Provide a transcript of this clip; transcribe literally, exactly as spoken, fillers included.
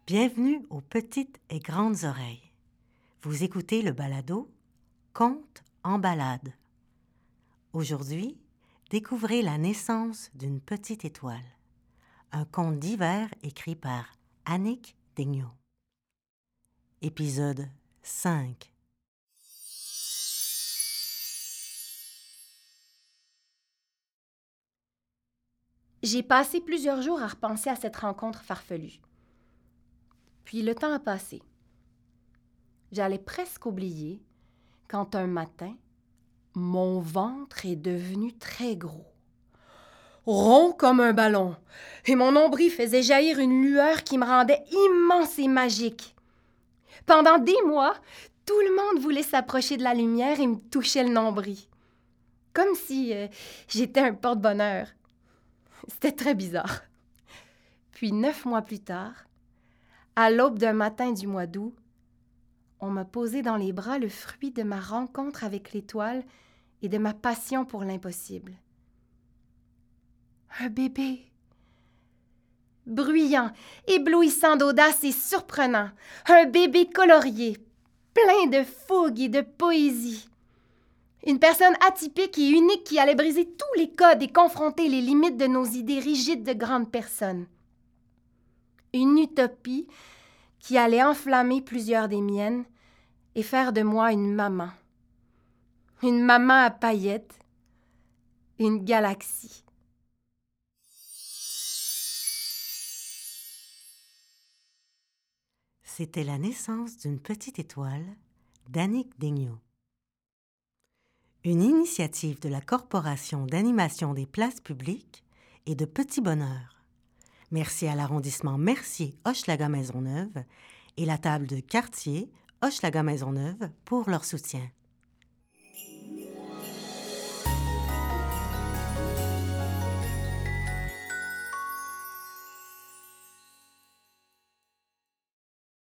Bienvenue aux Petites et Grandes Oreilles. Vous écoutez le balado Contes en balade. Aujourd'hui, découvrez la naissance d'une petite étoile. Un conte d'hiver écrit par Annick Daigneault. Épisode cinq. J'ai passé plusieurs jours à repenser à cette rencontre farfelue. Puis le temps a passé. J'allais presque oublier quand un matin, mon ventre est devenu très gros, rond comme un ballon, et mon nombril faisait jaillir une lueur qui me rendait immense et magique. Pendant des mois, tout le monde voulait s'approcher de la lumière et me toucher le nombril, comme si euh, j'étais un porte-bonheur. C'était très bizarre. Puis neuf mois plus tard, à l'aube d'un matin du mois d'août, on m'a posé dans les bras le fruit de ma rencontre avec l'étoile et de ma passion pour l'impossible. Un bébé. Bruyant, éblouissant d'audace et surprenant. Un bébé colorié, plein de fougue et de poésie. Une personne atypique et unique qui allait briser tous les codes et confronter les limites de nos idées rigides de grandes personnes. Une utopie qui allait enflammer plusieurs des miennes et faire de moi une maman. Une maman à paillettes, une galaxie. C'était la naissance d'une petite étoile d'Annick Daigneault. Une initiative de la Corporation d'animation des places publiques et de Petit Bonheur. Merci à l'arrondissement Mercier-Hochelaga-Maisonneuve et la table de quartier Hochelaga-Maisonneuve pour leur soutien.